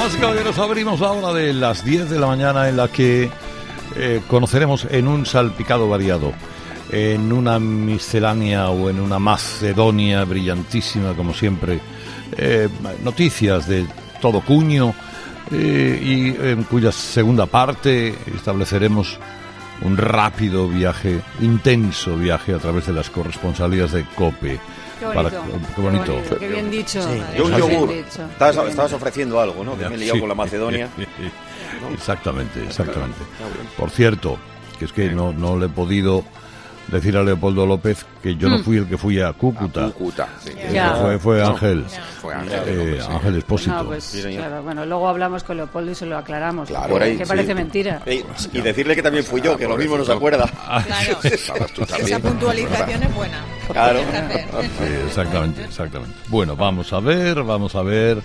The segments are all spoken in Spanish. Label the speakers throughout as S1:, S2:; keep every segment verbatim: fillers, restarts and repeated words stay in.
S1: Damas y caballeros, abrimos la hora de las diez de la mañana en la que eh, conoceremos en un salpicado variado, en una miscelánea o en una macedonia brillantísima, como siempre, eh, noticias de todo cuño, eh, y en cuya segunda parte estableceremos un rápido viaje, intenso viaje a través de las corresponsalías de COPE.
S2: Qué bonito,
S1: Para,
S2: qué,
S1: qué bonito.
S2: bonito, qué bien dicho.
S3: Sí.
S2: Vale,
S3: Yo un yogur.
S4: Estabas, estabas ofreciendo algo, ¿no? Que me he liado
S1: Sí.
S4: con la Macedonia.
S1: Exactamente, exactamente. Por cierto, que es que no, no le he podido decir a Leopoldo López que yo no fui el que fui a Cúcuta.
S3: A Cúcuta, sí.
S2: Ya.
S1: Fue, fue
S3: No.
S1: Ángel.
S3: Fue Ángel.
S1: Eh, Ángel Expósito.
S2: No, pues
S4: Sí, señor.
S2: claro, bueno, luego hablamos con Leopoldo y se lo aclaramos.
S3: Claro,
S2: que
S3: por ahí,
S2: que
S3: sí.
S2: parece mentira.
S4: Y, y decirle que también fui yo, que lo mismo no se acuerda.
S5: Claro,
S3: Estabas tú
S5: esa
S3: también.
S5: puntualización es buena.
S4: Claro.
S5: Tienes que hacer.
S1: Sí, exactamente, exactamente. Bueno, vamos a ver, vamos a ver.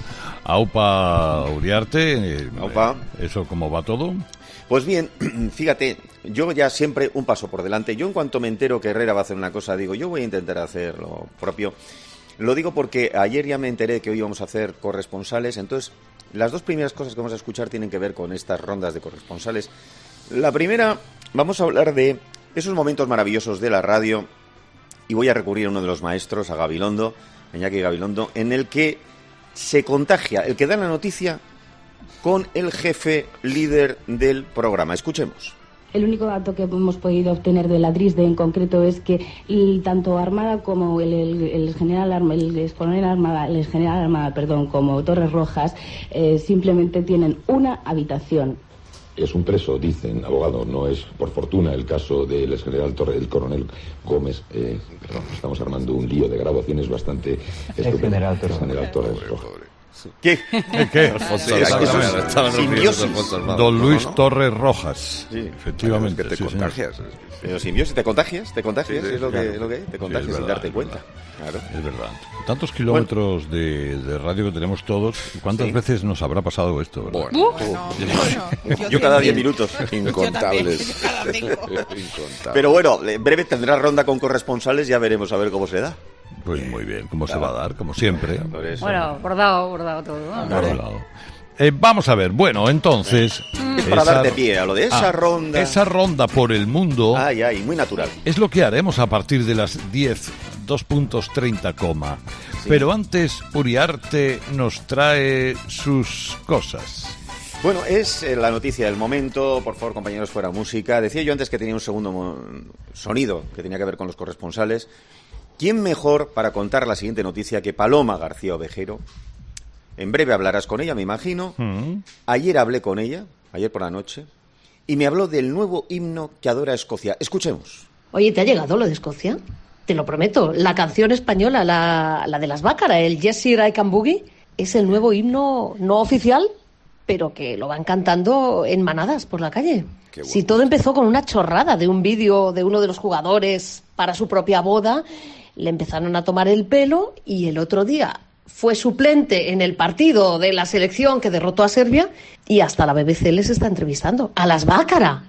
S1: Aupa Uriarte. eh,
S4: Aupa.
S1: ¿Eso cómo va todo?
S4: Pues bien, fíjate, yo ya siempre un paso por delante. Yo en cuanto me entero que Herrera va a hacer una cosa, digo, yo voy a intentar hacer lo propio. Lo digo porque ayer ya me enteré que hoy íbamos a hacer corresponsales, entonces las dos primeras cosas que vamos a escuchar tienen que ver con estas rondas de corresponsales. La primera, vamos a hablar de esos momentos maravillosos de la radio, y voy a recurrir a uno de los maestros, a Gabilondo, a Iñaki Gabilondo, en el que se contagia el que da la noticia con el jefe líder del programa. Escuchemos.
S6: El único dato que hemos podido obtener de la DRISDE en concreto es que el, tanto Armada como el, el, el general Arma, el ex coronel Armada, el ex general Armada, perdón, como Torres Rojas, eh, simplemente tienen una habitación.
S7: Es un preso, dicen, abogado, no es por fortuna el caso del ex general Torres, el coronel Gómez. Eh, perdón, estamos armando un lío de grabaciones bastante estupendo.
S8: general Torres.
S7: El general Torres Rojas.
S4: ¿Qué?
S1: ¿Qué? qué?
S3: Alfonso
S4: Sí,
S3: Armado,
S4: eso es
S3: estaban refiriéndose a
S4: simbiosis.
S3: Alfonso Armado.
S1: Don
S3: No,
S1: Luis
S3: no, no.
S1: Torres Rojas.
S4: Sí.
S1: Efectivamente.
S3: Es que te
S1: sí, señor.
S3: contagias.
S4: Pero simbiosis, ¿te contagias? ¿Te contagias?
S3: Sí, sí,
S4: es lo
S3: claro.
S4: que, lo que te
S1: Sí,
S4: contagias
S1: es
S4: sin
S1: verdad,
S4: darte
S1: es
S4: cuenta.
S1: verdad.
S4: Claro.
S1: Es verdad. Tantos kilómetros de, de radio que tenemos todos, ¿cuántas
S4: Sí.
S1: veces nos habrá pasado esto, verdad?
S3: Bueno,
S5: Bueno, bueno,
S4: Yo cada diez minutos.
S3: incontables.
S5: Yo también, yo cada cinco.
S3: Incontables.
S4: Pero bueno, en breve tendrá ronda con corresponsales, ya veremos a ver cómo se da.
S1: Pues muy bien, ¿cómo se va a dar? Como siempre.
S4: Por eso.
S2: Bueno, bordado, bordado todo. ¿no?
S1: Por un lado. Eh, vamos a ver, bueno, entonces...
S4: Es para
S1: esa-
S4: darte pie a lo de esa
S1: Ah,
S4: ronda.
S1: Esa ronda por el mundo
S4: Ay, ay, muy natural.
S1: es lo que haremos a partir de las diez, dos puntos treinta, coma. Pero antes, Uriarte nos trae sus cosas.
S4: Bueno, es eh, la noticia del momento. Por favor, compañeros, fuera música. Decía yo antes que tenía un segundo mo- sonido que tenía que ver con los corresponsales. ¿Quién mejor para contar la siguiente noticia que Paloma García Ovejero? En breve hablarás con ella, me imagino.
S1: Mm.
S4: Ayer hablé con ella, ayer por la noche, y me habló del nuevo himno que adora Escocia. Escuchemos.
S9: Oye, ¿te ha llegado lo de Escocia? Te lo prometo. La canción española, la, la de las Bácaras, el Yes Sir I Can Boogie, es el nuevo himno no oficial, pero que lo van cantando en manadas por la calle.
S3: Qué bueno.
S9: Si todo empezó con una chorrada de un vídeo de uno de los jugadores para su propia boda, le empezaron a tomar el pelo y el otro día fue suplente en el partido de la selección que derrotó a Serbia y hasta la B B C les está entrevistando. ¡A las Bácaras!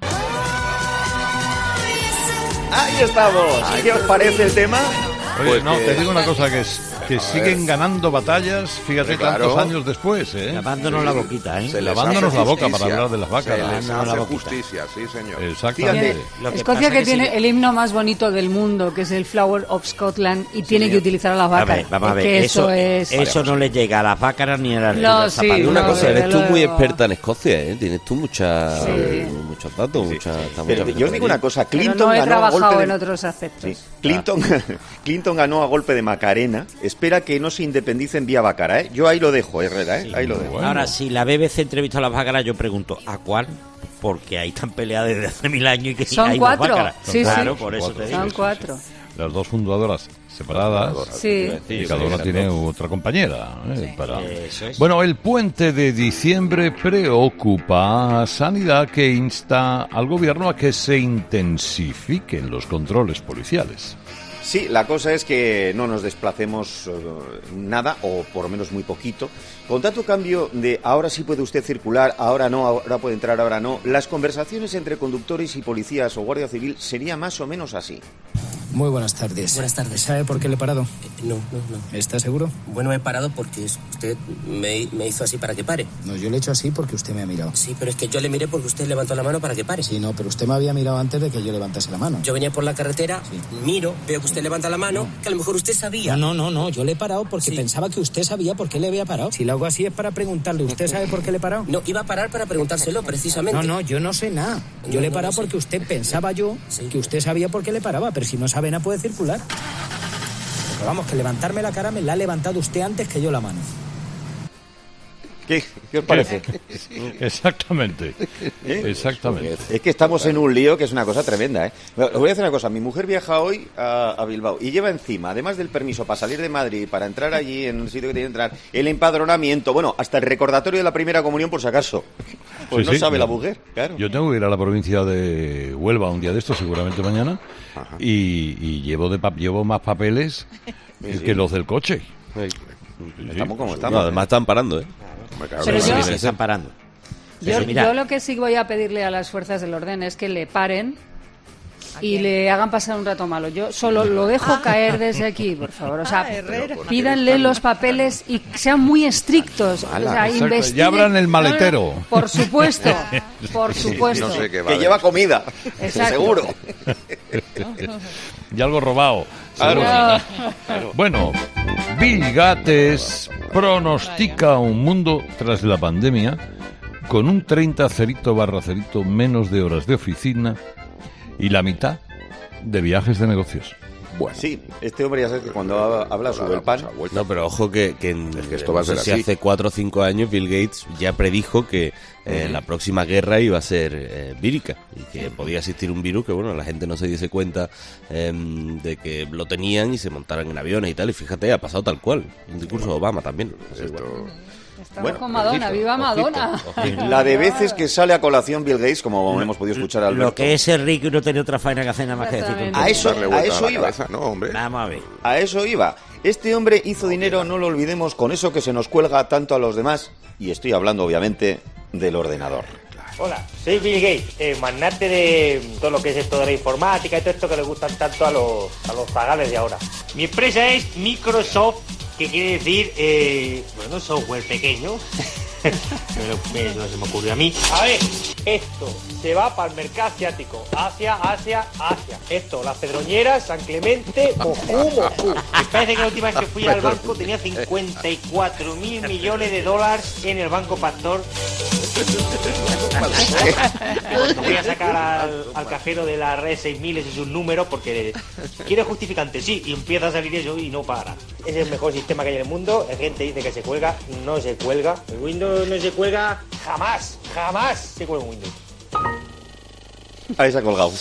S4: ¡Ahí estamos! ¿Qué os parece el tema?
S1: Oye,
S3: Pues
S1: no,
S3: que-
S1: te digo una cosa, que, es, que siguen ganando batallas, fíjate,
S3: Claro.
S1: tantos años después, ¿eh?
S8: Lavándonos la boquita, ¿eh?
S3: Se les
S1: Lavándonos
S3: hace
S1: la boca
S3: justicia.
S1: para hablar de las vacas.
S3: Se les
S8: Lavándonos la
S3: hace
S8: boquita.
S3: justicia, sí, señor.
S1: Exactamente.
S8: Lo que
S2: Escocia
S8: pasa
S2: que tiene
S8: sigue-
S2: el himno más bonito del mundo, que es el Flower of Scotland, y tiene que utilizar a las
S8: A
S2: vacas.
S8: ver, vamos a
S2: Es
S8: ver,
S2: que
S8: eso,
S2: eso es...
S8: eso no le llega a las Bácaras ni a las
S2: No,
S8: a las
S2: sí,
S8: zapatillas.
S10: Y una
S2: no,
S10: cosa,
S2: desde
S10: eres tú muy
S2: luego.
S10: experta en Escocia, ¿eh? Tienes tú mucha,
S2: Sí.
S10: muchos datos, mucha, está
S4: Pero
S10: mucha
S4: yo os digo una cosa,
S2: Pero
S4: Clinton
S2: no he
S4: ganó a golpe
S2: trabajado
S4: de...
S2: en otros aspectos.
S4: Sí. Clinton, Clinton ganó a golpe de Macarena. Espera que no se independicen vía Bacara, ¿eh? Yo ahí lo dejo, Herrera, ¿eh? Ahí lo dejo.
S1: Bueno.
S8: Ahora, si la B B C entrevista a las Bácaras, yo pregunto, ¿a cuál? Porque ahí están peleadas desde hace mil años y que
S2: Son
S8: hay
S2: cuatro.
S8: dos Bácaras.
S2: Sí,
S8: claro,
S2: sí.
S8: por eso
S1: Cuatro.
S8: te digo.
S2: Son cuatro.
S1: Las dos fundadoras separadas.
S2: Sí.
S1: Y cada una tiene otra compañera. ¿eh? Para...
S8: Eso es.
S1: Bueno, el puente de diciembre preocupa a Sanidad, que insta al gobierno a que se intensifiquen los controles policiales.
S4: Sí, la cosa es que no nos desplacemos eh, nada, o por lo menos muy poquito. Con tanto cambio de ahora sí puede usted circular, ahora no, ahora puede entrar, ahora no, las conversaciones entre conductores y policías o guardia civil sería más o menos así.
S11: Muy buenas tardes.
S12: Buenas tardes.
S11: ¿Sabe por qué le he parado?
S12: Eh, no, no, no.
S11: ¿Está seguro?
S12: Bueno, he parado porque usted me, me hizo así para que pare.
S11: No, yo le he hecho así porque usted me ha mirado.
S12: Sí, pero es que yo le miré porque usted levantó la mano para que pare.
S11: Sí, no, pero usted me había mirado antes de que yo levantase la mano.
S12: Yo venía por la carretera, sí. Miro, veo que usted levanta la mano, no. Que a lo mejor usted sabía.
S11: No, no, no, no, yo le he parado porque sí. Pensaba que usted sabía por qué le había parado. Si lo hago así es para preguntarle, ¿usted sabe por qué le he parado?
S12: No, iba a parar para preguntárselo, precisamente.
S11: No, no, yo no sé nada. Yo
S12: no,
S11: le he
S12: no,
S11: parado
S12: no
S11: porque usted pensaba yo sí. Que usted sabía por qué le paraba, pero si no sabe nada puede circular. Pero vamos, que levantarme la cara me la ha levantado usted antes que yo la mano.
S4: ¿Qué, ¿Qué os parece?
S1: Exactamente. ¿Eh? Exactamente.
S4: Es que estamos en un lío que es una cosa tremenda, ¿eh? Os voy a decir una cosa. Mi mujer viaja hoy a, a Bilbao y lleva encima, además del permiso para salir de Madrid, para entrar allí en el sitio que tiene que entrar, el empadronamiento, bueno, hasta el recordatorio de la primera comunión por si acaso. Pues sí, no sí, sabe yo, la mujer, claro.
S1: Yo tengo que ir a la provincia de Huelva un día de estos, seguramente mañana, y, y llevo, de pa- llevo más papeles sí, sí. que los del coche.
S10: Sí.
S4: Sí, estamos como estamos.
S10: No, además están parando, ¿eh?
S8: Pero yo, sí, están parando.
S2: Yo, yo lo que sí voy a pedirle a las fuerzas del orden es que le paren y le hagan pasar un rato malo. Yo solo lo dejo ah. caer desde aquí, por favor. O sea, ah, pídanle los papeles y sean muy estrictos. O sea, investiguen.
S1: Ya abran el maletero.
S2: No, no, por supuesto, por supuesto.
S4: No sé qué vale. Que lleva comida,
S2: exacto.
S4: Seguro.
S1: Y algo robado.
S4: Claro.
S1: Claro. Bueno, Bill Gates pronostica un mundo tras la pandemia con un treinta cerito barra cerito menos de horas de oficina y la mitad de viajes de negocios.
S4: Bueno. Sí, este hombre ya sabes que cuando habla sobre el pan...
S10: No, pero ojo que, que, en,
S3: es que esto va a ser
S10: no sé
S3: así.
S10: Si hace cuatro o cinco años Bill Gates ya predijo que eh, la próxima guerra iba a ser eh, vírica y que podía existir un virus que, bueno, la gente no se diese cuenta eh, de que lo tenían y se montaran en aviones y tal. Y fíjate, ha pasado tal cual. Un discurso de Obama también.
S3: Esto...
S2: Estamos bueno, con Madonna, ojito, viva Madonna.
S10: Ojito, ojito.
S4: La de veces que sale a colación Bill Gates, como hemos podido escuchar al
S8: Lo que es ser rico y no tener otra faena que hacer nada más que decir.
S4: A eso, a eso a iba.
S3: Cabeza, ¿no, hombre?
S8: Vamos a ver.
S4: A eso iba. Este hombre hizo dinero, no lo olvidemos, con eso que se nos cuelga tanto a los demás. Y estoy hablando, obviamente, del ordenador.
S13: Hola, soy Bill Gates, eh, magnate de todo lo que es esto de la informática y todo esto que le gustan tanto a los, a los zagales de ahora. Mi empresa es Microsoft, que quiere decir, eh, bueno, software pequeño. Eso se me ocurrió a mí. A ver, esto se va para el mercado asiático. Asia, Asia, Asia. Esto, las Pedroñeras, San Clemente, Moscú, Moscú. Me parece que la última vez que fui al banco tenía cincuenta y cuatro mil millones de dólares en el Banco Pastor. Cuando voy a sacar al, al cajero de la red seis mil, ese es un número, porque quiere justificante, sí, y empieza a salir eso y no para. Es el mejor sistema que hay en el mundo. La gente dice que se cuelga, no se cuelga. El Windows no se cuelga jamás, jamás se cuelga un Windows.
S4: Ahí se ha colgado.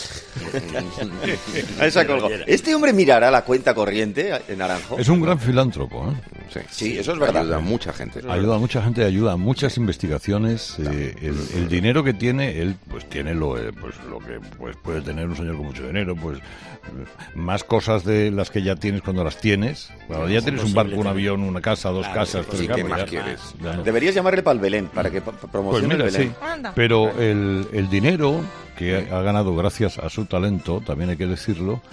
S4: Ahí se ha colgado. Este hombre mirará la cuenta corriente en Naranjo.
S1: Es un gran filántropo, ¿eh?
S4: Sí, sí, eso es verdad.
S3: Ayuda a mucha gente.
S1: Ayuda a mucha gente, ayuda a muchas investigaciones. Eh, el, el dinero que tiene, él pues tiene lo, eh, pues, lo que pues, puede tener un señor con mucho dinero, pues más cosas de las que ya tienes cuando las tienes. Cuando ya tienes un barco, un avión, una casa, dos
S8: claro,
S1: casas, tres
S3: sí,
S1: casas.
S3: ¿qué más
S1: ya,
S3: quieres?
S1: Ya no.
S4: Deberías llamarle para el Belén, para que promocione
S1: pues mira,
S4: el Belén.
S1: Sí, pero el, el dinero que ha ganado gracias a su talento, también hay que decirlo,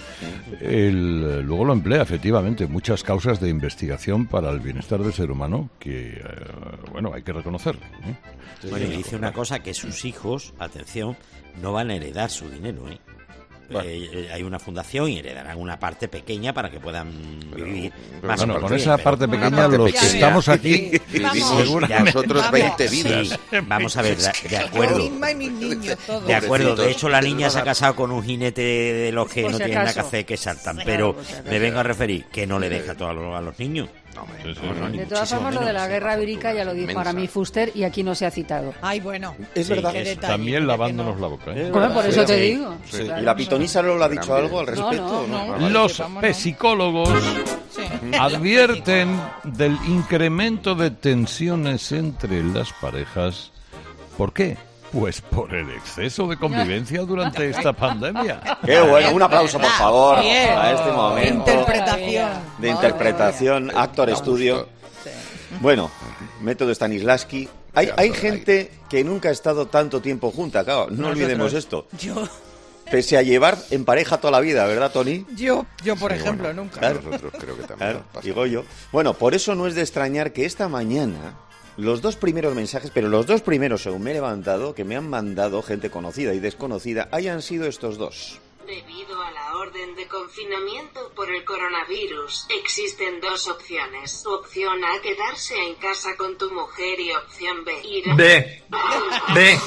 S1: él luego lo emplea efectivamente en muchas causas de investigación para el bienestar del ser humano que, eh, bueno, hay que reconocer, ¿eh?
S8: Bueno, y dice una cosa, que sus hijos, atención, no van a heredar su dinero, ¿eh? Bueno. Eh, hay una fundación y heredarán una parte pequeña para que puedan vivir
S1: pero,
S8: más.
S1: Bueno, con esa pero, parte pequeña los que estamos aquí
S3: vivimos nosotros veinte vidas.
S8: Sí, vamos a ver, de, de acuerdo. De acuerdo, de hecho la niña se ha casado con un jinete de los que no tienen nada que hacer que saltan, pero me vengo a referir que no le deja todo a los, a los niños.
S2: No, no, de todas formas, lo de la guerra vírica ya lo dijo inmensa. Aramis Fuster y aquí no se ha citado.
S5: Ay, bueno.
S4: Es
S8: sí,
S4: verdad.
S8: Es,
S1: también lavándonos no. la boca. ¿eh?
S2: Bueno, por eso te digo.
S4: Sí. Claro, ¿y la pitonisa no le ha dicho algo al respecto?
S2: No, no, no.
S1: Los psicólogos sí. advierten del incremento de tensiones entre las parejas. ¿Por qué? Pues por el exceso de convivencia durante esta pandemia.
S4: Qué bueno, un aplauso por favor
S5: Bien.
S4: a este momento.
S5: Interpretación.
S4: De interpretación, actor estudio. Bueno, método Stanislavski. Hay, hay gente que nunca ha estado tanto tiempo junta, claro, no olvidemos esto.
S5: Yo.
S4: Pese a llevar en pareja toda la vida, ¿verdad, Tony?
S5: Yo, yo por
S3: Sí,
S5: ejemplo,
S3: bueno,
S5: nunca.
S4: Claro.
S3: Nosotros creo que también.
S4: Claro,
S3: pasa.
S4: digo yo. Bueno, por eso no es de extrañar que esta mañana los dos primeros mensajes, pero los dos primeros, según me he levantado, que me han mandado gente conocida y desconocida, hayan sido estos dos.
S14: Debido a la orden de confinamiento por el coronavirus, existen dos opciones. Opción A, quedarse en casa con tu mujer, y opción B, ir a...
S15: B. B.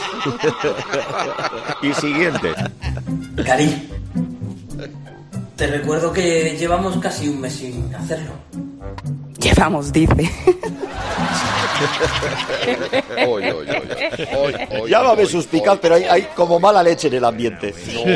S4: Y siguiente.
S12: Cari, te recuerdo que llevamos casi un mes sin hacerlo.
S16: Llevamos, dice.
S3: Oy, oy, oy, oy, oy,
S4: Llámame
S3: oy,
S4: suspicaz,
S3: oy.
S4: pero hay, hay como mala leche en el ambiente.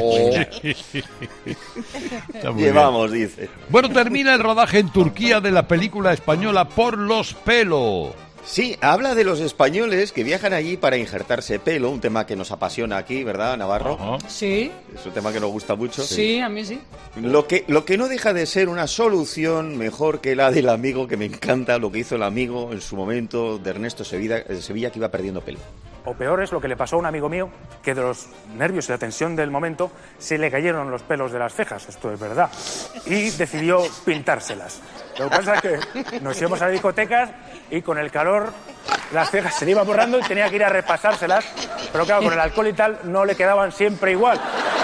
S1: Está muy
S4: Llevamos, dice.
S1: Bueno, termina el rodaje en Turquía de la película española Por los pelos.
S4: Sí, habla de los españoles que viajan allí para injertarse pelo, un tema que nos apasiona aquí, ¿verdad, Navarro?
S1: Ajá.
S2: Sí,
S4: Es un tema que nos gusta mucho.
S2: sí, a mí sí.
S4: Lo que, lo que no deja de ser una solución mejor que la del amigo, que me encanta lo que hizo el amigo en su momento de Ernesto Sevilla, de Sevilla que iba perdiendo pelo.
S17: O peor es lo que le pasó a un amigo mío, que de los nervios y la tensión del momento se le cayeron los pelos de las cejas, esto es verdad, y decidió pintárselas. Lo que pasa es que nos íbamos a las discotecas y con el calor las cejas se le iban borrando y tenía que ir a repasárselas, pero claro, con el alcohol y tal no le quedaban siempre igual.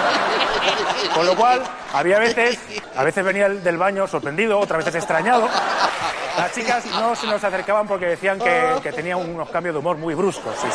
S17: Con lo cual, había veces, a veces venía del baño sorprendido, otras veces extrañado. Las chicas no se nos acercaban porque decían que, que tenía unos cambios de humor muy bruscos. Sí,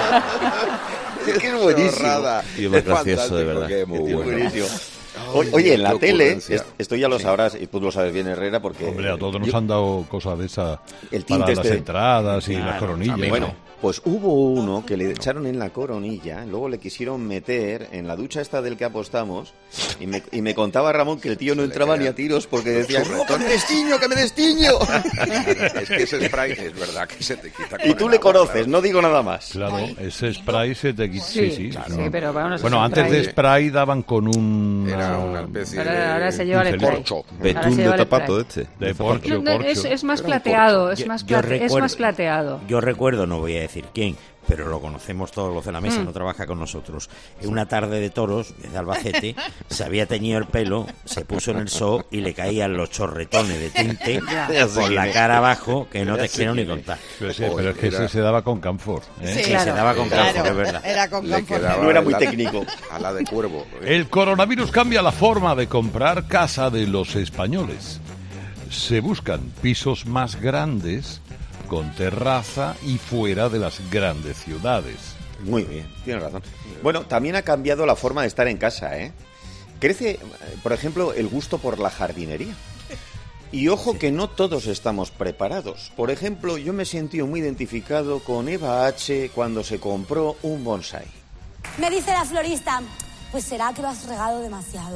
S17: sí.
S4: Es que es buenísimo.
S10: Y es muy gracioso, de verdad.
S3: Que muy
S4: Es
S3: bueno.
S4: buenísimo. O- Oye, en la
S3: qué
S4: tele,
S3: ocurrencia.
S4: est- esto ya lo sabrás, y tú lo sabes bien, Herrera, porque...
S1: Hombre, a todos nos
S4: yo-
S1: han dado cosas de esa
S4: El
S1: para
S4: tinte
S1: las
S4: este-
S1: entradas y
S8: Claro,
S1: las coronillas.
S4: Bueno, pues hubo uno que le echaron en la coronilla, luego le quisieron meter en la ducha esta del que apostamos, y me, y me contaba Ramón que el tío no entraba ni a tiros porque decía, ¡no, que me destiño, que me destiño!
S3: Es que ese spray es verdad que se te quita.
S4: Y
S3: con
S4: tú
S3: el
S4: le
S3: agua,
S4: conoces,
S3: claro.
S4: no digo nada más.
S1: Claro, ese spray se te quita. Sí,
S2: Sí,
S1: sí.
S2: claro.
S1: claro.
S2: Sí, pero bueno, ese
S1: Bueno, antes de
S2: spray-
S1: spray daban con un...
S3: Era una especie
S2: Ahora,
S3: de...
S2: ahora se lleva el
S1: pincel.
S2: spray.
S3: Corcho.
S2: Ahora
S10: Betún
S2: se
S10: de
S2: lleva el
S10: tapato
S2: spray.
S10: este.
S1: De
S2: No,
S1: porcho,
S2: no,
S1: porcho.
S2: es, es más
S3: Era un
S2: plateado,
S8: Yo-
S2: es más,
S8: yo
S2: plate- es
S8: recuerdo-
S2: más plateado.
S8: Yo recuerdo, no voy a decir quién, pero lo conocemos todos los de la mesa,
S2: Mm.
S8: no trabaja con nosotros. En una tarde de toros, de Albacete, se había teñido el pelo, se puso en el zoo y le caían los chorretones de tinte
S4: Ya sé
S8: por
S4: quién
S8: la
S4: es.
S8: cara abajo, que no
S4: Ya
S8: te
S4: sé
S8: quiero ni
S4: quién es.
S8: contar.
S1: Pero, sí, pero es que
S3: Era-
S1: ese se daba con camphor. ¿eh?
S5: Sí,
S8: Sí,
S5: claro.
S8: se daba con
S5: Claro,
S8: camphor, es verdad.
S5: Era con
S3: Le
S5: camphor.
S3: quedaba
S4: No era muy
S3: la-
S4: técnico.
S3: A la de cuervo.
S1: El coronavirus cambia la forma de comprar casa de los españoles. Se buscan pisos más grandes, con terraza y fuera de las grandes ciudades.
S4: Muy bien, tienes razón. Bueno, también ha cambiado la forma de estar en casa, ¿eh? Crece, eh, por ejemplo, el gusto por la jardinería. Y ojo que no todos estamos preparados. Por ejemplo, yo me he sentido muy identificado con Eva H. cuando se compró un bonsai.
S18: Me dice la florista, pues será que lo has regado demasiado.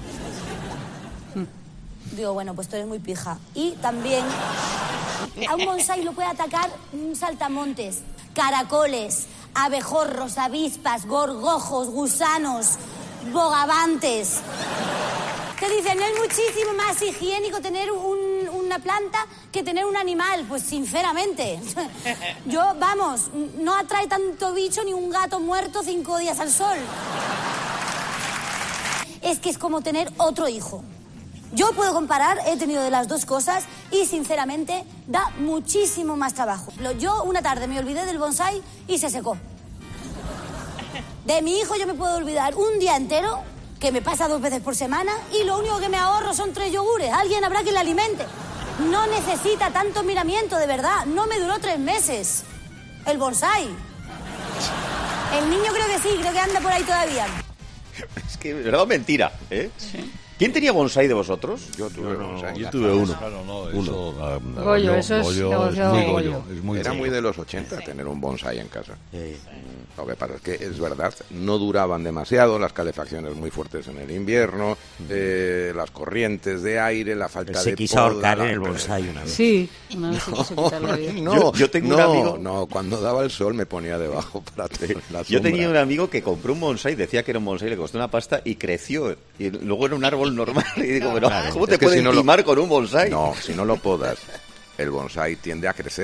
S18: Digo, bueno, pues tú eres muy pija. Y también a un bonsai lo puede atacar un saltamontes, caracoles, abejorros, avispas, gorgojos, gusanos, bogavantes. Te dicen, es muchísimo más higiénico tener un- una planta que tener un animal. Pues sinceramente, yo, vamos, no atrae tanto bicho ni un gato muerto cinco días al sol. Es que es como tener otro hijo. Yo puedo comparar, he tenido de las dos cosas y sinceramente da muchísimo más trabajo. Lo- Yo una tarde me olvidé del bonsai y se secó. De mi hijo yo me puedo olvidar un día entero, que me pasa dos veces por semana, y lo único que me ahorro son tres yogures. Alguien habrá que le alimente. No necesita tanto miramiento, de verdad. No me duró tres meses el bonsai. El niño creo que sí, creo que anda por ahí todavía.
S4: Es que, ¿verdad o mentira? ¿Eh? ¿Quién tenía bonsai de vosotros?
S3: Yo tuve bonsai.
S10: Yo tuve uno.
S1: Claro, no,
S10: Uno.
S1: eso, ah,
S2: Goyo, eso es
S1: Goyo
S2: demasiado
S1: muy
S2: Goyo.
S1: Goyo, es muy
S3: Era
S1: Goyo.
S3: muy de los ochenta tener un bonsai en casa.
S8: Eh,
S3: Lo que pasa es que es verdad, no duraban demasiado, las calefacciones muy fuertes en el invierno, eh, las corrientes de aire, la falta
S8: se
S3: de
S8: quiso
S3: poda,
S8: ahorcar
S3: la-
S8: en el bonsai una vez.
S2: Sí, una vez se quiso quitar la vida.
S3: No,
S4: Yo- yo tengo un
S3: no,
S4: amigo-
S3: no, cuando daba el sol me ponía debajo para tener la
S4: Yo
S3: sombra.
S4: tenía un amigo que compró un bonsai, decía que era un bonsai, le costó una pasta y creció. Y luego era un árbol normal. Y digo, pero
S3: Claro.
S4: ¿cómo
S3: Es
S4: te
S3: que
S4: pueden
S3: si no lo-
S4: timar con un bonsai?
S3: No, si no lo podas, el bonsai tiende a crecer.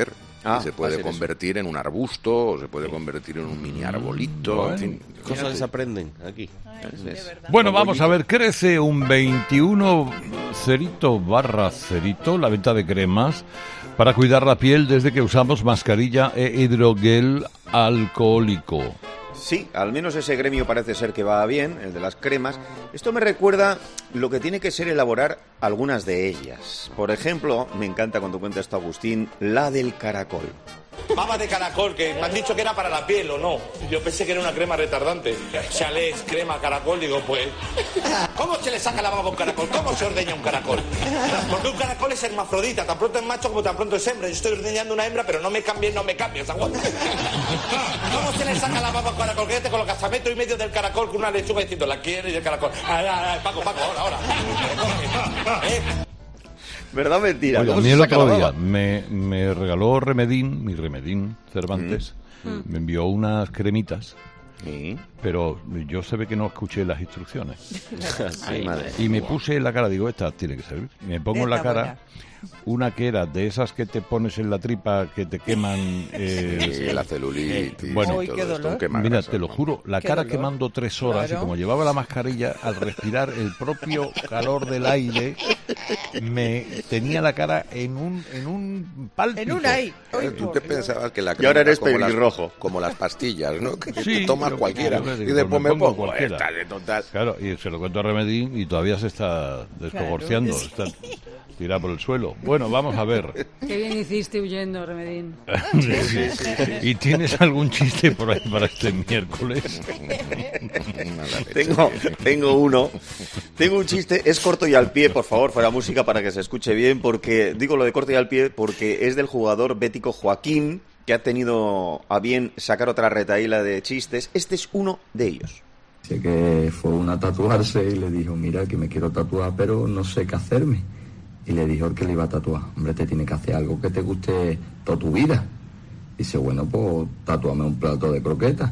S3: Ah, se puede convertir eso. en un arbusto, o se puede convertir en un mini arbolito, bueno, en fin.
S10: Cosas se aprenden aquí.
S1: Ay, bueno, vamos a ver, crece un veintiuno cerito barra cerito la venta de cremas para cuidar la piel desde que usamos mascarilla e hidrogel alcohólico.
S4: Sí, al menos ese gremio parece ser que va bien, el de las cremas. Esto me recuerda lo que tiene que ser elaborar algunas de ellas. Por ejemplo, me encanta cuando cuenta esto Agustín, la del caracol.
S19: Baba de caracol, que me han dicho que era para la piel, ¿o no? Yo pensé que era una crema retardante. Chalés, crema, caracol, digo, pues... ¿Cómo se le saca la baba a un caracol? ¿Cómo se ordeña un caracol? Porque un caracol es hermafrodita, tan pronto es macho como tan pronto es hembra. Yo estoy ordeñando una hembra, pero no me cambies, no me cambies, aguanta. ¿Cómo se le saca la baba a un caracol? Que te colocas a metro y medio del caracol con una lechuga diciendo, ¿la quieres? Y el caracol, ay, ay, ay, Paco, Paco, ahora, ahora. ¿Eh?
S4: ¿Verdad mentira?
S1: Oye, a mí el otro día me, me regaló Remedín, mi Remedín Cervantes, mm. me envió unas cremitas, ¿sí? Pero yo se ve que no escuché las instrucciones.
S4: Ay, madre.
S1: Y me puse en la cara, digo, esta tiene que servir. Y me pongo en la cara buena. Una que era de esas que te pones en la tripa que te queman... Eh,
S3: sí, la celulitis.
S1: Bueno,
S3: y todo esto,
S1: qué mira, grasa, te lo
S3: ¿no?
S1: juro, la
S3: qué
S1: cara
S3: dolor.
S1: quemando tres horas, claro. Y como llevaba la mascarilla, al respirar el propio calor del aire, me tenía la cara en un en un pálpito.
S5: En un aire.
S3: Tú te pensabas que la
S4: crema y ahora eres
S3: como
S4: pelirrojo.
S3: Las, como las pastillas, ¿no? Que
S1: sí,
S3: te tomas cualquiera.
S1: Digo,
S3: y después me pongo
S1: cualquiera.
S3: Esta de total.
S1: Claro, y se lo cuento a Remedín y todavía se está descogorciando. Claro. Está tirado por el suelo. Bueno, vamos a ver.
S2: Qué bien hiciste huyendo, Remedín.
S1: Sí, sí, sí, sí. ¿Y tienes algún chiste por ahí para este miércoles?
S4: tengo, tengo uno. Tengo un chiste, es corto y al pie, por favor, fuera música para que se escuche bien, porque digo lo de corto y al pie porque es del jugador bético Joaquín, que ha tenido a bien sacar otra retahíla de chistes. Este es uno de ellos.
S20: Dice que fue una a tatuarse y le dijo, mira, que me quiero tatuar, pero no sé qué hacerme. Y le dijo que le iba a tatuar. Hombre, te tiene que hacer algo que te guste toda tu vida. Dice, bueno, pues tatúame un plato de croquetas.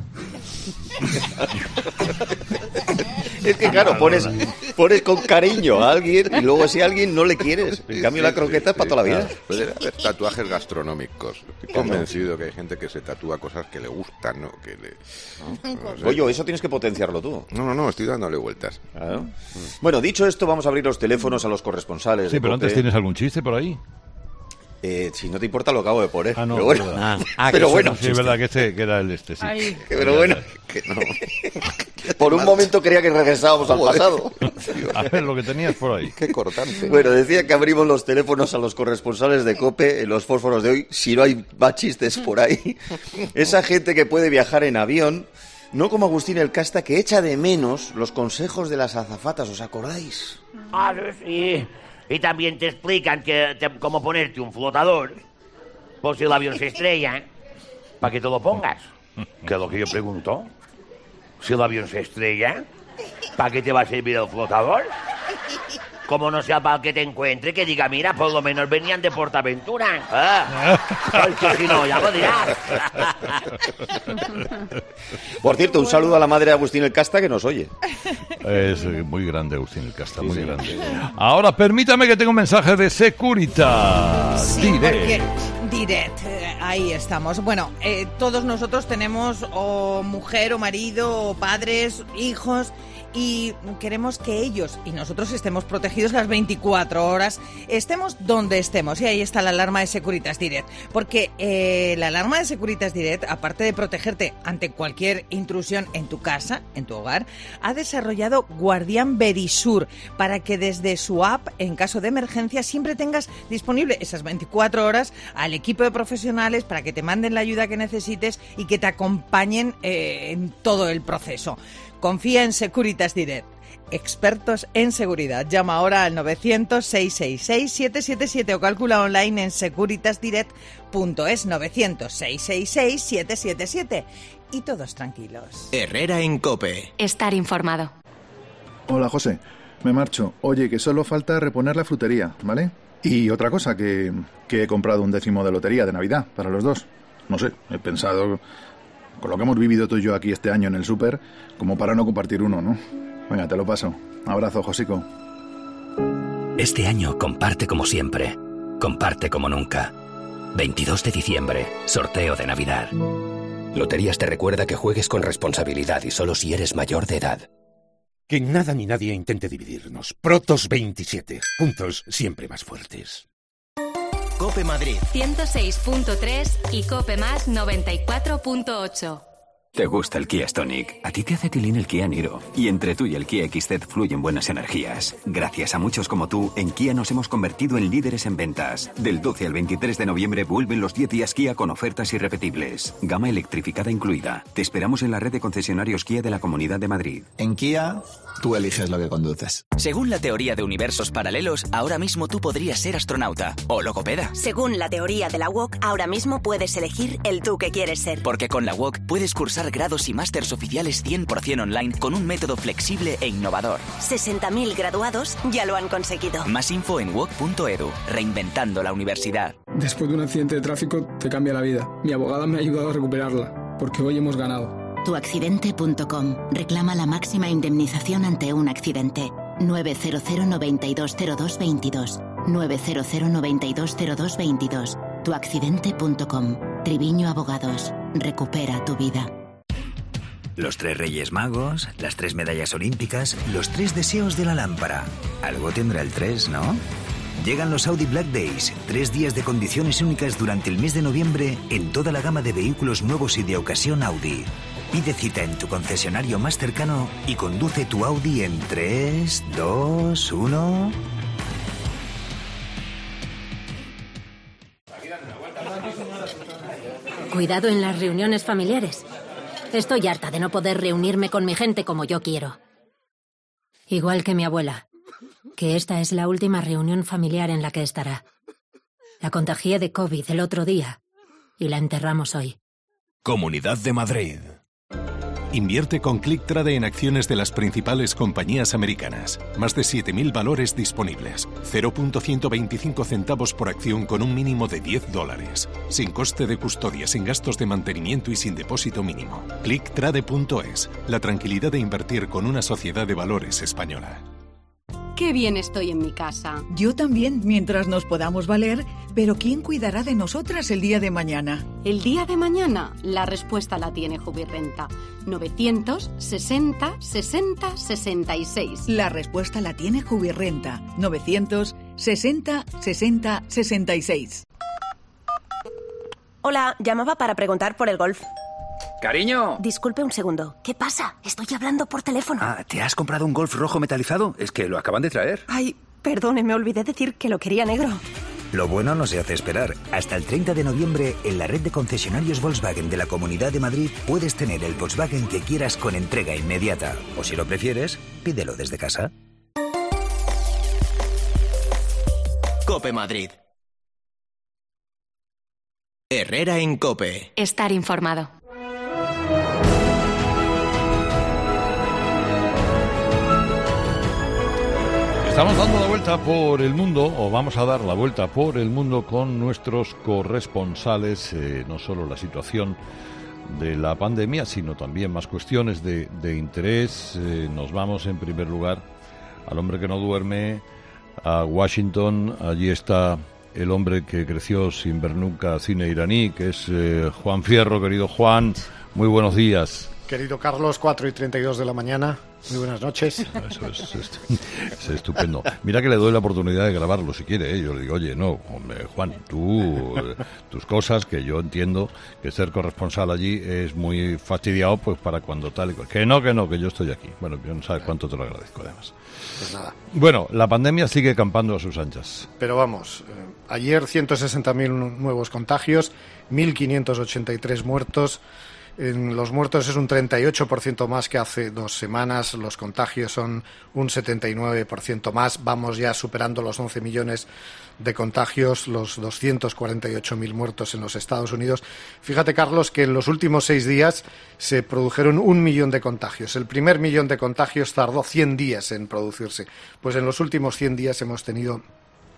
S4: Es que claro, pones, pones con cariño a alguien y luego si a alguien no le quieres. En cambio, la croqueta es para toda la vida.
S3: Puede haber tatuajes gastronómicos. Estoy convencido que hay gente que se tatúa cosas que le gustan, ¿no? Que le,
S4: no sé. Oye, eso tienes que potenciarlo tú.
S3: No, no, no, estoy dándole vueltas.
S4: Claro. Bueno, dicho esto, vamos a abrir los teléfonos a los corresponsales.
S1: Sí, pero
S4: Cope.
S1: Antes tienes algún chiste por ahí.
S4: Eh, si no te importa lo acabo de poner.
S1: Ah, no,
S4: pero bueno,
S1: ah,
S4: ah, pero bueno.
S1: Sí, es verdad que este que era el este, sí.
S4: Ay. Pero bueno, que no. Por un momento creía que regresábamos al pasado.
S1: A ver lo que tenías por ahí.
S3: Qué cortante.
S4: Bueno, decía que abrimos los teléfonos a los corresponsales de COPE en los fósforos de hoy, si no hay más chistes por ahí. Esa gente que puede viajar en avión, no como Agustín el Casta, que echa de menos los consejos de las azafatas, ¿os acordáis?
S21: Ah, sí. Y también te explican que te, cómo ponerte un flotador por si el avión se estrella, para que te lo pongas. Que es lo que yo pregunto. Si el avión se estrella, ¿para qué te va a servir el flotador? Como no sea para que te encuentre, que diga, mira, por lo menos venían de Portaventura. Ah, que si no, ya lo dirás.
S4: Por cierto, un saludo a la madre de Agustín el Casta que nos oye.
S1: Es muy grande Agustín el Casta, sí, muy sí, grande. Sí. Ahora, permítame que tenga un mensaje de Securitas
S5: sí,
S1: Direct.
S5: Direct, eh, ahí estamos. Bueno, eh, todos nosotros tenemos o mujer o marido o padres, hijos, y queremos que ellos y nosotros estemos protegidos las veinticuatro horas, estemos donde estemos. Y ahí está la alarma de Securitas Direct. Porque eh, la alarma de Securitas Direct, aparte de protegerte ante cualquier intrusión en tu casa, en tu hogar, ha desarrollado Guardián Verisur para que desde su app, en caso de emergencia, siempre tengas disponible esas veinticuatro horas al equipo de profesionales para que te manden la ayuda que necesites y que te acompañen eh, en todo el proceso. Confía en Securitas Direct, expertos en seguridad. Llama ahora al novecientos, seiscientos sesenta y seis, setecientos setenta y siete o calcula online en securitas direct punto es. Novecientos, seiscientos sesenta y seis, setecientos setenta y siete. Y todos tranquilos.
S22: Herrera en COPE.
S23: Estar informado.
S24: Hola, José. Me marcho. Oye, que solo falta reponer la frutería, ¿vale? Y otra cosa, que, que he comprado un décimo de lotería de Navidad para los dos. No sé, he pensado... Con lo que hemos vivido tú y yo aquí este año en el súper, como para no compartir uno, ¿no? Venga, te lo paso. Abrazo, Josico.
S22: Este año comparte como siempre. Comparte como nunca.
S6: veintidós de diciembre, sorteo de Navidad. Loterías te recuerda que juegues con responsabilidad y solo si eres mayor de edad.
S7: Que nada ni nadie intente dividirnos. Protos veintisiete. Juntos, siempre más fuertes.
S22: COPE Madrid ciento seis punto tres y COPE Más noventa y cuatro punto ocho.
S6: ¿Te gusta el Kia Stonic? A ti te hace tilín el Kia Niro. Y entre tú y el Kia X Z fluyen buenas energías. Gracias a muchos como tú, en Kia nos hemos convertido en líderes en ventas. Del doce al veintitrés de noviembre vuelven los diez días Kia con ofertas irrepetibles. Gama electrificada incluida. Te esperamos en la red de concesionarios Kia de la Comunidad de Madrid.
S23: En Kia, tú eliges lo que conduces.
S22: Según la teoría de universos paralelos, ahora mismo tú podrías ser astronauta o logopeda.
S25: Según la teoría de la U O C, ahora mismo puedes elegir el tú que quieres ser.
S22: Porque con la U O C puedes cursar grados y másters oficiales cien por ciento online con un método flexible e innovador.
S25: sesenta mil graduados ya lo han conseguido.
S22: Más info en W O C punto edu. Reinventando la universidad.
S26: Después de un accidente de tráfico te cambia la vida. Mi abogada me ha ayudado a recuperarla, porque hoy hemos ganado.
S27: tu accidente punto com. Reclama la máxima indemnización ante un accidente. nueve cero cero noventa y dos cero dos veintidós. nueve cero cero noventa y dos cero dos veintidós. tu accidente punto com. Triviño Abogados. Recupera tu vida.
S28: Los tres Reyes Magos, las tres medallas olímpicas, los tres deseos de la lámpara. Algo tendrá el tres, ¿no? Llegan los Audi Black Days, tres días de condiciones únicas durante el mes de noviembre en toda la gama de vehículos nuevos y de ocasión Audi. Pide cita en tu concesionario más cercano y conduce tu Audi en tres, dos, uno...
S27: Cuidado en las reuniones familiares. Estoy harta de no poder reunirme con mi gente como yo quiero. Igual que mi abuela, que esta es la última reunión familiar en la que estará. La contagié de COVID el otro día y la enterramos hoy.
S29: Comunidad de Madrid. Invierte con ClickTrade en acciones de las principales compañías americanas. Más de siete mil valores disponibles. cero punto ciento veinticinco centavos por acción con un mínimo de diez dólares. Sin coste de custodia, sin gastos de mantenimiento y sin depósito mínimo. ClickTrade punto es. La tranquilidad de invertir con una sociedad de valores española.
S30: Qué bien estoy en mi casa.
S31: Yo también, mientras nos podamos valer, pero ¿quién cuidará de nosotras el día de mañana?
S30: El día de mañana, la respuesta la tiene Jubirrenta. novecientos sesenta sesenta sesenta y seis.
S31: La respuesta la tiene Jubirrenta. novecientos sesenta sesenta sesenta y seis.
S25: Hola, llamaba para preguntar por el golf.
S32: Cariño.
S25: Disculpe un segundo. ¿Qué pasa? Estoy hablando por teléfono.
S32: Ah, ¿te has comprado un Golf rojo metalizado? Es que lo acaban de traer.
S25: Ay, perdone, me olvidé decir que lo quería negro.
S28: Lo bueno no se hace esperar. Hasta el treinta de noviembre, en la red de concesionarios Volkswagen de la Comunidad de Madrid, puedes tener el Volkswagen que quieras con entrega inmediata. O si lo prefieres, pídelo desde casa.
S22: COPE Madrid. Herrera en COPE. Estar informado.
S1: Estamos dando la vuelta por el mundo, o vamos a dar la vuelta por el mundo con nuestros corresponsales, eh, no solo la situación de la pandemia, sino también más cuestiones de, de interés. Eh, nos vamos en primer lugar al hombre que no duerme, a Washington. Allí está el hombre que creció sin ver nunca cine iraní, que es eh, Juan Fierro. Querido Juan, muy buenos días.
S33: Querido Carlos, cuatro y treinta y dos de la mañana. Muy buenas noches.
S1: Eso es, es, es estupendo. Mira que le doy la oportunidad de grabarlo si quiere, ¿eh? Yo le digo, oye, no, hombre, Juan, tú, tus cosas, que yo entiendo que ser corresponsal allí es muy fastidiado, pues para cuando tal y cual. Que no, que no, que yo estoy aquí. Bueno, yo no sabes cuánto te lo agradezco, además.
S33: Pues nada.
S1: Bueno, la pandemia sigue campando a sus anchas.
S33: Pero vamos, eh, ayer ciento sesenta mil nuevos contagios, mil quinientos ochenta y tres muertos. En los muertos es un treinta y ocho por ciento más que hace dos semanas, los contagios son un setenta y nueve por ciento más, vamos ya superando los once millones de contagios, los doscientos cuarenta y ocho mil muertos en los Estados Unidos. Fíjate, Carlos, que en los últimos seis días se produjeron un millón de contagios. El primer millón de contagios tardó cien días en producirse. Pues en los últimos cien días hemos tenido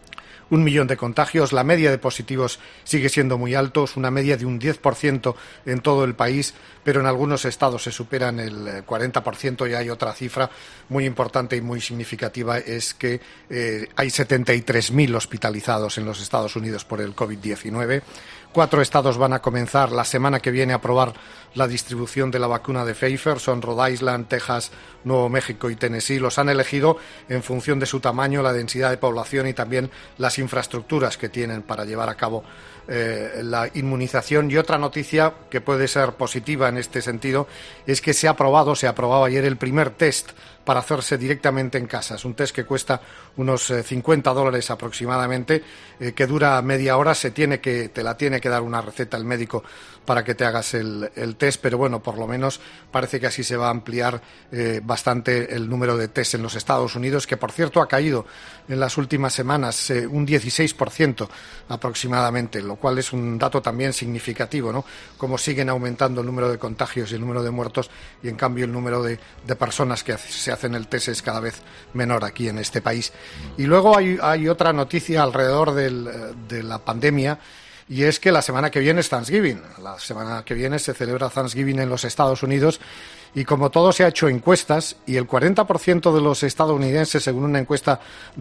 S33: un millón de contagios. La media de positivos sigue siendo muy alta, es una media de un diez por ciento en todo el país, pero en algunos estados se superan el cuarenta por ciento y hay otra cifra muy importante y muy significativa, es que eh, hay setenta y tres mil hospitalizados en los Estados Unidos por el COVID diecinueve. Cuatro estados van a comenzar la semana que viene a aprobar la distribución de la vacuna de Pfizer, son Rhode Island, Texas, Nuevo México y Tennessee. Los han elegido en función de su tamaño, la densidad de población y también las infraestructuras que tienen para llevar a cabo eh, la inmunización. Y otra noticia que puede ser positiva en este sentido es que se ha aprobado, se ha aprobado ayer el primer test para hacerse directamente en casa. Es un test que cuesta unos eh, cincuenta dólares aproximadamente, eh, que dura media hora. Se tiene que, te la tiene que dar una receta el médico para que te hagas el, el test, pero bueno, por lo menos parece que así se va a ampliar eh, bastante el número de test en los Estados Unidos, que por cierto ha caído en las últimas semanas eh, un dieciséis por ciento aproximadamente, lo cual es un dato también significativo, ¿no? Como siguen aumentando el número de contagios y el número de muertos, y en cambio el número de, de personas que se hacen el test es cada vez menor aquí en este país. Y luego hay, hay otra noticia alrededor del, de la pandemia, y es que la semana que viene es Thanksgiving. La semana que viene se celebra Thanksgiving en los Estados Unidos, y como todo se ha hecho encuestas, y el cuarenta por ciento de los estadounidenses, según una encuesta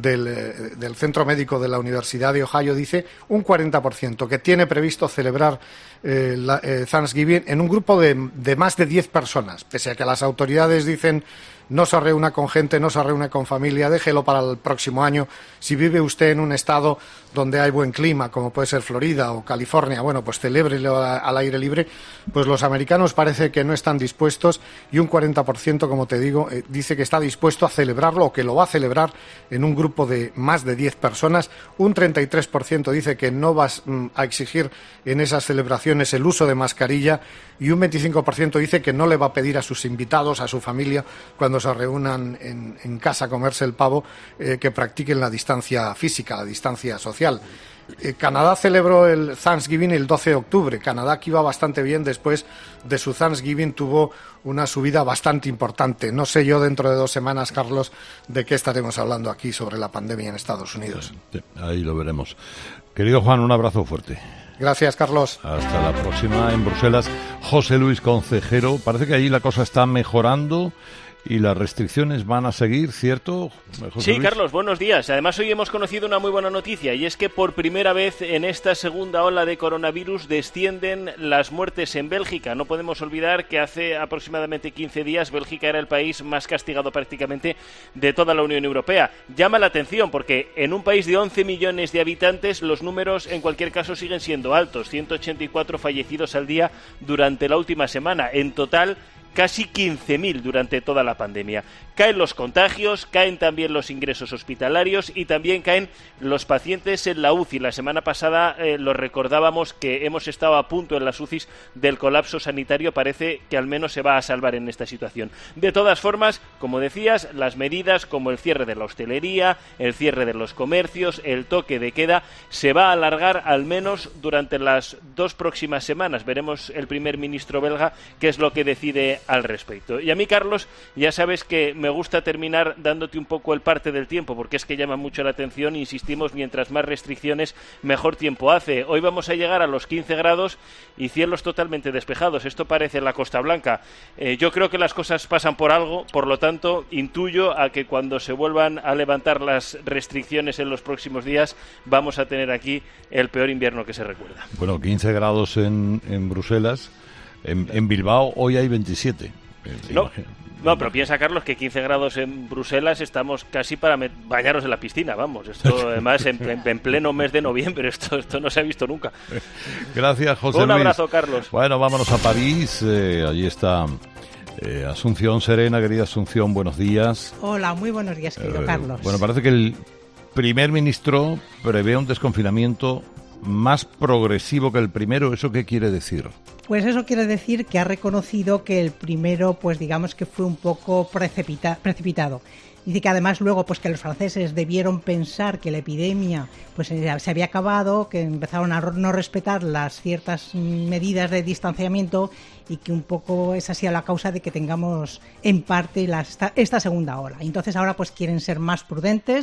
S33: del, del Centro Médico de la Universidad de Ohio, dice un cuarenta por ciento que tiene previsto celebrar eh, la, eh, Thanksgiving en un grupo de, de más de diez personas, pese a que las autoridades dicen no se reúna con gente, no se reúna con familia, déjelo para el próximo año. Si vive usted en un estado donde hay buen clima, como puede ser Florida o California, bueno, pues celébrelo al aire libre. Pues los americanos parece que no están dispuestos, y un cuarenta por ciento, como te digo, eh, dice que está dispuesto a celebrarlo o que lo va a celebrar en un grupo de más de diez personas. Un treinta y tres por ciento dice que no va a exigir en esas celebraciones el uso de mascarilla, y un veinticinco por ciento dice que no le va a pedir a sus invitados, a su familia, cuando se reúnan en, en casa a comerse el pavo, eh, que practiquen la distancia física, la distancia social. Eh, Canadá celebró el Thanksgiving el doce de octubre. Canadá, que iba bastante bien después de su Thanksgiving, tuvo una subida bastante importante. No sé yo dentro de dos semanas, Carlos, de qué estaremos hablando aquí sobre la pandemia en Estados Unidos.
S1: Sí, ahí lo veremos. Querido Juan, un abrazo fuerte.
S33: Gracias, Carlos.
S1: Hasta la próxima en Bruselas. José Luis Concejero, parece que allí la cosa está mejorando y las restricciones van a seguir, ¿cierto, José
S2: Sí,
S1: Luis?
S2: Carlos, buenos días. Además, hoy hemos conocido una muy buena noticia, y es que por primera vez en esta segunda ola de coronavirus descienden las muertes en Bélgica. No podemos olvidar que hace aproximadamente quince días Bélgica era el país más castigado prácticamente de toda la Unión Europea. Llama la atención porque en un país de once millones de habitantes los números en cualquier caso siguen siendo altos. ciento ochenta y cuatro fallecidos al día durante la última semana. En total, casi quince mil durante toda la pandemia. Caen los contagios, caen también los ingresos hospitalarios y también caen los pacientes en la U C I. La semana pasada eh, lo recordábamos que hemos estado a punto en las U C Is del colapso sanitario. Parece que al menos se va a salvar en esta situación. De todas formas, como decías, las medidas como el cierre de la hostelería, el cierre de los comercios, el toque de queda, se va a alargar al menos durante las dos próximas semanas. Veremos el primer ministro belga qué es lo que decide al respecto. Y a mí, Carlos, ya sabes que me gusta terminar dándote un poco el parte del tiempo, porque es que llama mucho la atención. Insistimos, mientras más restricciones, mejor tiempo hace. Hoy vamos a llegar a los quince grados y cielos totalmente despejados. Esto parece la Costa Blanca. Eh, yo creo que las cosas pasan por algo, por lo tanto, intuyo a que cuando se vuelvan a levantar las restricciones en los próximos días, vamos a tener aquí el peor invierno que se recuerda.
S1: Bueno, quince grados en, en Bruselas. En, en Bilbao hoy hay veintisiete.
S2: No, no, pero piensa, Carlos, que quince grados en Bruselas estamos casi para me- bañaros en la piscina, vamos. Esto, además, en, en, en pleno mes de noviembre, esto, esto no se ha visto nunca.
S1: Gracias, José
S2: Un
S1: Luis.
S2: abrazo, Carlos.
S1: Bueno, vámonos a París. Eh, allí está eh, Asunción Serena. Querida Asunción, buenos días.
S8: Hola, muy buenos días, querido
S1: Eh,
S8: Carlos.
S1: Bueno, parece que el primer ministro prevé un desconfinamiento más progresivo que el primero. ¿Eso qué quiere decir?
S8: Pues eso quiere decir que ha reconocido que el primero, pues digamos que fue un poco precipita- precipitado. Dice que además luego pues que los franceses debieron pensar que la epidemia pues se había acabado, que empezaron a no respetar las ciertas medidas de distanciamiento y que un poco esa ha sido la causa de que tengamos en parte la, esta, esta segunda ola. Entonces ahora pues quieren ser más prudentes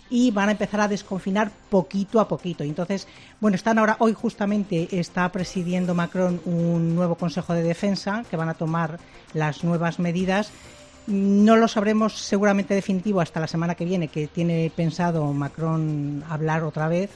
S8: y van a empezar a desconfinar poquito a poquito. Entonces, bueno, están ahora, hoy justamente está presidiendo Macron un nuevo Consejo de Defensa que van a tomar las nuevas medidas. No lo sabremos seguramente definitivo hasta la semana que viene, que tiene pensado Macron hablar otra vez.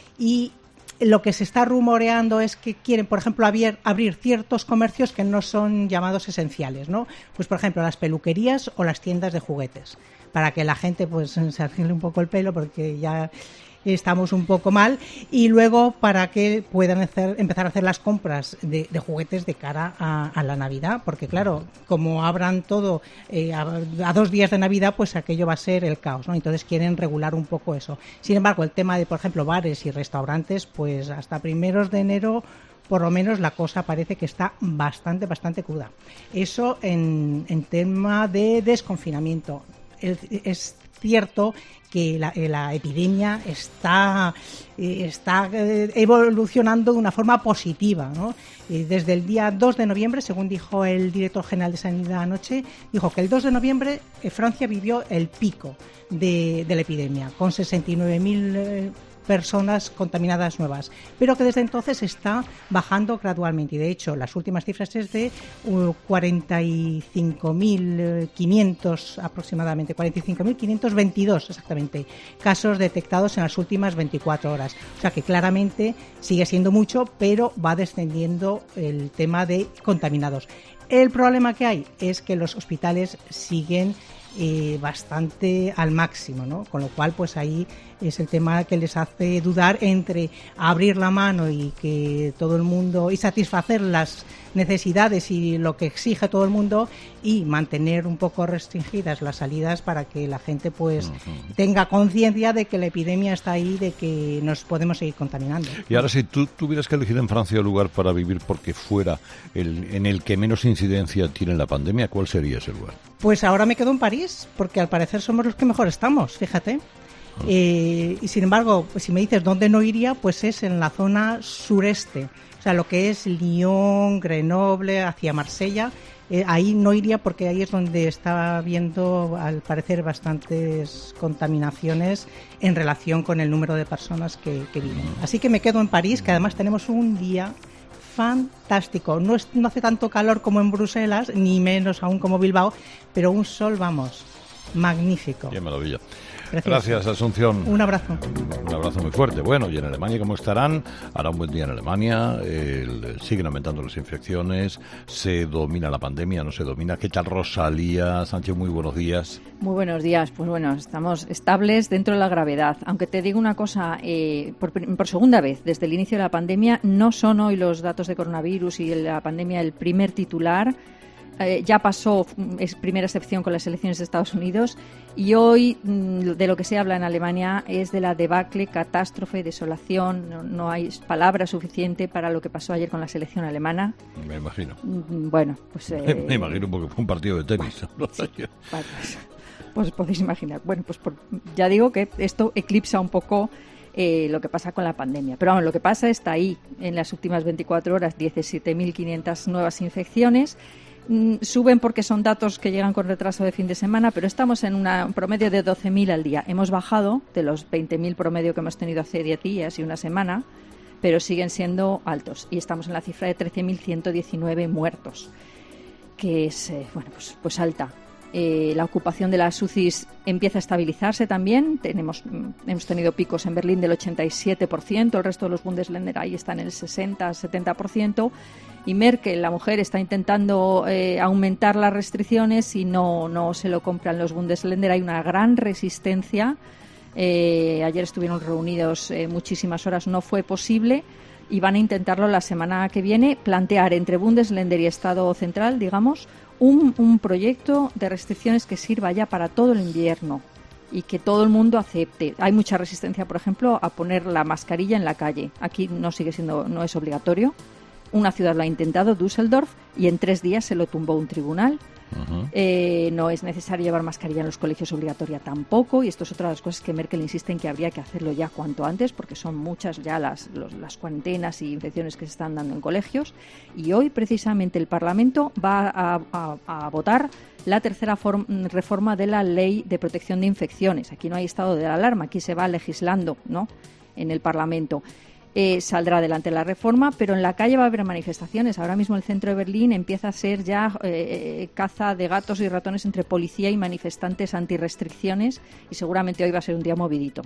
S8: Y lo que se está rumoreando es que quieren, por ejemplo, abrir, abrir ciertos comercios que no son llamados esenciales, ¿no? Pues, por ejemplo, las peluquerías o las tiendas de juguetes, para que la gente pues se arregle un poco el pelo, porque ya estamos un poco mal, y luego para que puedan hacer, empezar a hacer las compras de, de juguetes de cara a, a la Navidad, porque claro, como abran todo eh, a, a dos días de Navidad, pues aquello va a ser el caos, ¿no? Entonces quieren regular un poco eso. Sin embargo, el tema de, por ejemplo, bares y restaurantes, pues hasta primeros de enero por lo menos la cosa parece que está bastante, bastante cruda. Eso en, en tema de desconfinamiento. Es, es cierto que la, la epidemia está, eh, está eh, evolucionando de una forma positiva, ¿no? Eh, desde el día dos de noviembre, según dijo el director general de Sanidad anoche, dijo que el dos de noviembre eh, Francia vivió el pico de, de la epidemia, con sesenta y nueve mil eh, personas contaminadas nuevas, pero que desde entonces está bajando gradualmente, y de hecho las últimas cifras es de uh, cuarenta y cinco mil quinientos aproximadamente, cuarenta y cinco mil quinientos veintidós exactamente casos detectados en las últimas veinticuatro horas, o sea que claramente sigue siendo mucho, pero va descendiendo el tema de contaminados. El problema que hay es que los hospitales siguen Eh, bastante al máximo, ¿no? Con lo cual, pues ahí es el tema que les hace dudar entre abrir la mano y que todo el mundo y satisfacer las necesidades y lo que exige todo el mundo, y mantener un poco restringidas las salidas para que la gente pues uh-huh. tenga conciencia de que la epidemia está ahí, de que nos podemos seguir contaminando.
S1: Y ahora, si tú tuvieras que elegir en Francia el lugar para vivir porque fuera el en el que menos incidencia tiene la pandemia, ¿cuál sería ese lugar?
S8: Pues ahora me quedo en París, porque al parecer somos los que mejor estamos, fíjate. Uh-huh. Eh, y sin embargo, pues si me dices dónde no iría, pues es en la zona sureste. O sea, lo que es Lyon, Grenoble, hacia Marsella, eh, ahí no iría porque ahí es donde está habiendo, al parecer, bastantes contaminaciones en relación con el número de personas que, que viven. Así que me quedo en París, que además tenemos un día fantástico. No, es, no hace tanto calor como en Bruselas, ni menos aún como Bilbao, pero un sol, vamos, magnífico.
S1: Qué maravilla. Precioso. Gracias, Asunción.
S8: Un abrazo.
S1: Un abrazo muy fuerte. Bueno, y en Alemania, ¿cómo estarán? Hará un buen día en Alemania. Eh, siguen aumentando las infecciones. Se domina la pandemia, no se domina. ¿Qué tal, Rosalía Sánchez? Muy buenos días.
S3: Muy buenos días. Pues bueno, estamos estables dentro de la gravedad. Aunque te digo una cosa, eh, por, por segunda vez desde el inicio de la pandemia, no son hoy los datos de coronavirus y la pandemia el primer titular. Eh, ya pasó, es primera excepción con las elecciones de Estados Unidos, y hoy mm, de lo que se habla en Alemania es de la debacle, catástrofe, desolación. No, no hay palabra suficiente para lo que pasó ayer con la selección alemana.
S1: Me imagino.
S3: Mm, bueno, pues... Eh,
S1: Me imagino porque fue un partido de tenis.
S3: Bueno, sí, pues, pues podéis imaginar. Bueno, pues por, ya digo que esto eclipsa un poco eh, lo que pasa con la pandemia. Pero vamos, lo que pasa está ahí. En las últimas veinticuatro horas, diecisiete mil quinientas nuevas infecciones. Suben porque son datos que llegan con retraso de fin de semana, pero estamos en una, un promedio de doce mil al día. Hemos bajado de los veinte mil promedio que hemos tenido hace diez días y una semana, pero siguen siendo altos. Y estamos en la cifra de trece mil ciento diecinueve muertos, que es eh, bueno, pues, pues alta. Eh, la ocupación de las U C Is empieza a estabilizarse también. Tenemos, hemos tenido picos en Berlín del ochenta y siete por ciento, el resto de los Bundesländer ahí están en el sesenta a setenta por ciento. Y Merkel, la mujer, está intentando eh, aumentar las restricciones y no, no se lo compran los Bundesländer. Hay una gran resistencia. Eh, ayer estuvieron reunidos eh, muchísimas horas, no fue posible, y van a intentarlo la semana que viene, plantear entre Bundesländer y Estado central, digamos, un, un proyecto de restricciones que sirva ya para todo el invierno y que todo el mundo acepte. Hay mucha resistencia, por ejemplo, a poner la mascarilla en la calle. Aquí no sigue siendo, no es obligatorio. una ciudad lo ha intentado, Düsseldorf, y en tres días se lo tumbó un tribunal. Uh-huh. Eh, no es necesario llevar mascarilla en los colegios obligatoria tampoco, y esto es otra de las cosas que Merkel insiste en que habría que hacerlo ya cuanto antes, porque son muchas ya las, los, las cuarentenas y infecciones que se están dando en colegios. Y hoy precisamente el Parlamento va a, a, a votar la tercera form, reforma de la Ley de Protección de Infecciones. Aquí no hay estado de alarma, aquí se va legislando, ¿no?, en el Parlamento. Eh, saldrá adelante la reforma, pero en la calle va a haber manifestaciones. Ahora mismo el centro de Berlín empieza a ser ya eh, caza de gatos y ratones entre policía y manifestantes antirrestricciones, y seguramente hoy va a ser un día movidito.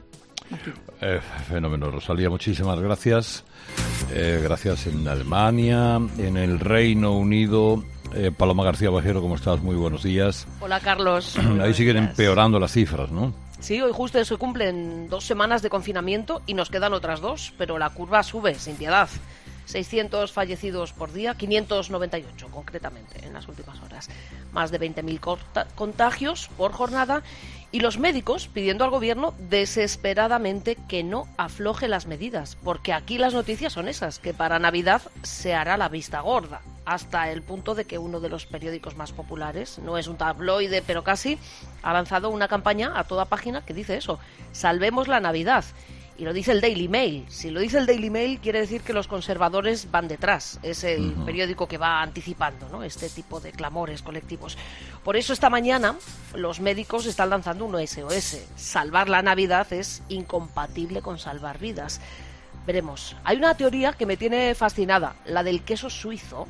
S1: Eh, fenómeno, Rosalía, muchísimas gracias. Eh, gracias en Alemania, en el Reino Unido. Eh, Paloma García Bajero, ¿cómo estás? Muy buenos días.
S9: Hola, Carlos.
S1: Ahí siguen empeorando las cifras, ¿no?
S9: Sí, hoy justo se cumplen dos semanas de confinamiento y nos quedan otras dos, pero la curva sube sin piedad. seiscientos fallecidos por día, quinientos noventa y ocho concretamente en las últimas horas. Más de veinte mil contagios por jornada, y los médicos pidiendo al gobierno desesperadamente que no afloje las medidas, porque aquí las noticias son esas, que para Navidad se hará la vista gorda, hasta el punto de que uno de los periódicos más populares, no es un tabloide pero casi, ha lanzado una campaña a toda página que dice eso: salvemos la Navidad. Y lo dice el Daily Mail. Si lo dice el Daily Mail, quiere decir que los conservadores van detrás. Es el uh-huh. periódico que va anticipando, ¿no?, este tipo de clamores colectivos. Por eso esta mañana los médicos están lanzando un S O S. Salvar la Navidad es incompatible con salvar vidas. Veremos. Hay una teoría que me tiene fascinada, la del queso suizo.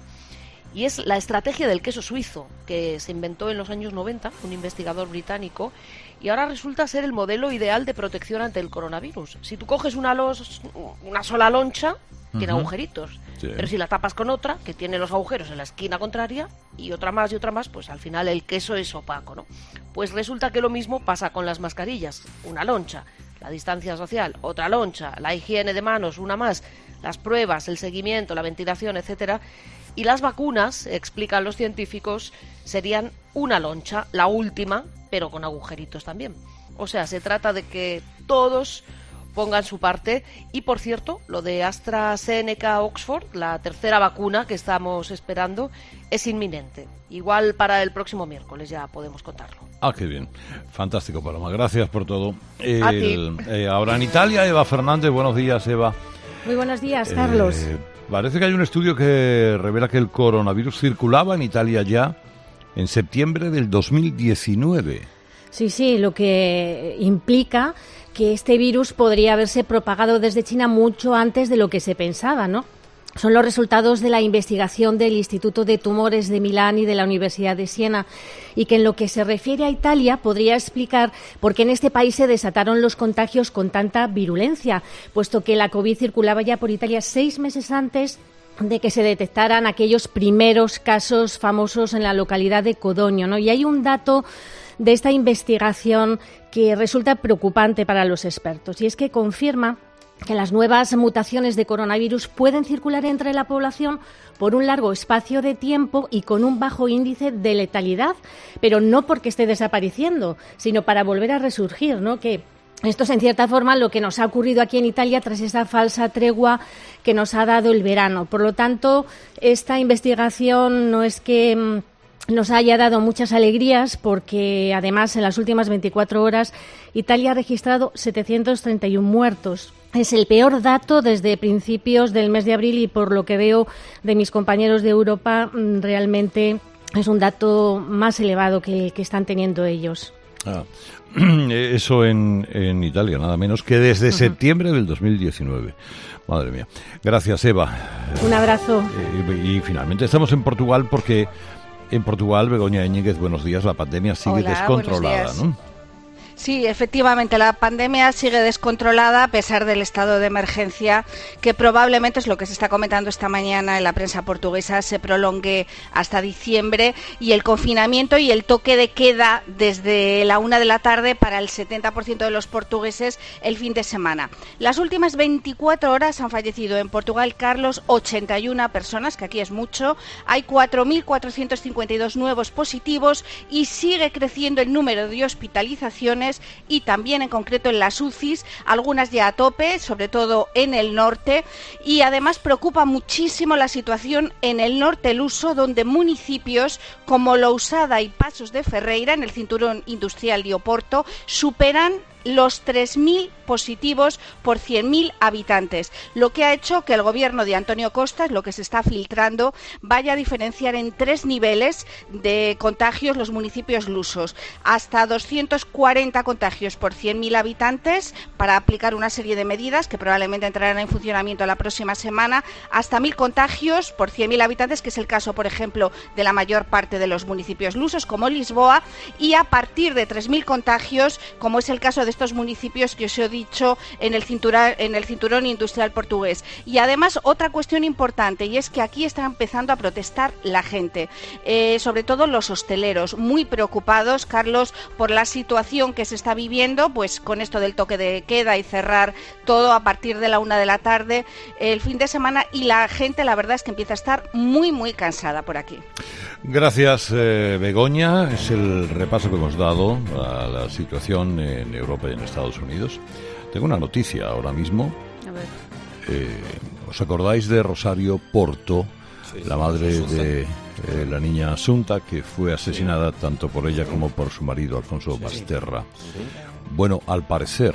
S9: Y es la estrategia del queso suizo, que se inventó en los años noventa, un investigador británico, y ahora resulta ser el modelo ideal de protección ante el coronavirus. Si tú coges una, los, una sola loncha, tiene uh-huh. agujeritos, sí. pero si la tapas con otra, que tiene los agujeros en la esquina contraria, y otra más y otra más, pues al final el queso es opaco, ¿no? Pues resulta que lo mismo pasa con las mascarillas. Una loncha, la distancia social, otra loncha, la higiene de manos, una más, las pruebas, el seguimiento, la ventilación, etcétera. Y las vacunas, explican los científicos, serían una loncha, la última, pero con agujeritos también. O sea, se trata de que todos pongan su parte. Y, por cierto, lo de AstraZeneca Oxford, la tercera vacuna que estamos esperando, es inminente. Igual para el próximo miércoles ya podemos contarlo.
S1: Ah, qué bien. Fantástico, Paloma. Gracias por todo.
S9: El, A ti.
S1: Eh, ahora en Italia, Eva Fernández. Buenos días, Eva.
S10: Muy buenos días, Carlos.
S1: Eh, Parece que hay un estudio que revela que el coronavirus circulaba en Italia ya en septiembre del dos mil diecinueve.
S10: Sí, sí, lo que implica que este virus podría haberse propagado desde China mucho antes de lo que se pensaba, ¿no? Son los resultados de la investigación del Instituto de Tumores de Milán y de la Universidad de Siena, y que en lo que se refiere a Italia podría explicar por qué en este país se desataron los contagios con tanta virulencia, puesto que la COVID circulaba ya por Italia seis meses antes de que se detectaran aquellos primeros casos famosos en la localidad de Codogno, ¿no? Y hay un dato de esta investigación que resulta preocupante para los expertos, y es que confirma que las nuevas mutaciones de coronavirus pueden circular entre la población por un largo espacio de tiempo y con un bajo índice de letalidad, pero no porque esté desapareciendo, sino para volver a resurgir, ¿no? Que esto es, en cierta forma, lo que nos ha ocurrido aquí en Italia tras esa falsa tregua que nos ha dado el verano. Por lo tanto, esta investigación no es que nos haya dado muchas alegrías, porque además en las últimas veinticuatro horas Italia ha registrado setecientos treinta y uno muertos. Es el peor dato desde principios del mes de abril, y por lo que veo de mis compañeros de Europa, realmente es un dato más elevado que el que están teniendo ellos.
S1: Ah, eso en, en Italia, nada menos que desde uh-huh. septiembre del dos mil diecinueve. Madre mía. Gracias, Eva.
S10: Un abrazo.
S1: Eh, y, y finalmente estamos en Portugal, porque en Portugal, Begoña Íñiguez, buenos días, la pandemia sigue
S11: Hola,
S1: descontrolada, ¿no?
S11: Sí, efectivamente, la pandemia sigue descontrolada a pesar del estado de emergencia, que probablemente, es lo que se está comentando esta mañana en la prensa portuguesa, se prolongue hasta diciembre, y el confinamiento y el toque de queda desde la una de la tarde para el setenta por ciento de los portugueses el fin de semana. Las últimas veinticuatro horas han fallecido en Portugal, Carlos, ochenta y una personas, que aquí es mucho. Hay cuatro mil cuatrocientos cincuenta y dos nuevos positivos y sigue creciendo el número de hospitalizaciones, internaciones y también en concreto en las U C Is, algunas ya a tope, sobre todo en el norte, y además preocupa muchísimo la situación en el norte luso, donde municipios como Lousada y Pasos de Ferreira, en el cinturón industrial de Oporto, superan los tres mil positivos por cien mil habitantes, lo que ha hecho que el gobierno de Antonio Costa, lo que se está filtrando, vaya a diferenciar en tres niveles de contagios los municipios lusos, hasta doscientos cuarenta contagios por cien mil habitantes para aplicar una serie de medidas que probablemente entrarán en funcionamiento la próxima semana, hasta mil contagios por cien mil habitantes, que es el caso, por ejemplo, de la mayor parte de los municipios lusos, como Lisboa, y a partir de tres mil contagios, como es el caso de estos municipios que os he dicho en el cinturón, en el cinturón industrial portugués. Y además otra cuestión importante, y es que aquí está empezando a protestar la gente, eh, sobre todo los hosteleros, muy preocupados, Carlos, por la situación que se está viviendo, pues con esto del toque de queda y cerrar todo a partir de la una de la tarde el fin de semana, y la gente, la verdad es que empieza a estar muy muy cansada por aquí.
S1: Gracias, eh, Begoña. Es el repaso que hemos dado a la situación en Europa y en Estados Unidos. Tengo una noticia ahora mismo.
S9: A ver.
S1: Eh, ¿Os acordáis de Rosario Porto, sí, la madre sí, de eh, la niña Asunta, que fue asesinada sí. tanto por ella como por su marido, Alfonso sí, Basterra? Sí. Bueno, al parecer